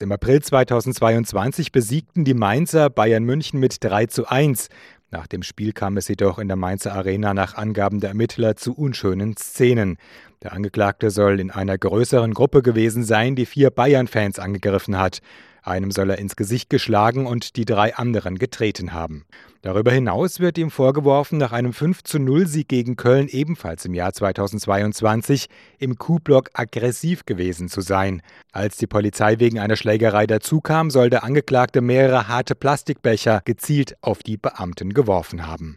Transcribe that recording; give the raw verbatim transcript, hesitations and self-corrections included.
Im April zweitausendzweiundzwanzig besiegten die Mainzer Bayern München mit drei zu eins. Nach dem Spiel kam es jedoch in der Mainzer Arena nach Angaben der Ermittler zu unschönen Szenen. Der Angeklagte soll in einer größeren Gruppe gewesen sein, die vier Bayern-Fans angegriffen hat. Einem soll er ins Gesicht geschlagen und die drei anderen getreten haben. Darüber hinaus wird ihm vorgeworfen, nach einem fünf zu null Sieg gegen Köln ebenfalls im Jahr zweitausendzweiundzwanzig im Kuhblock aggressiv gewesen zu sein. Als die Polizei wegen einer Schlägerei dazukam, soll der Angeklagte mehrere harte Plastikbecher gezielt auf die Beamten geworfen haben.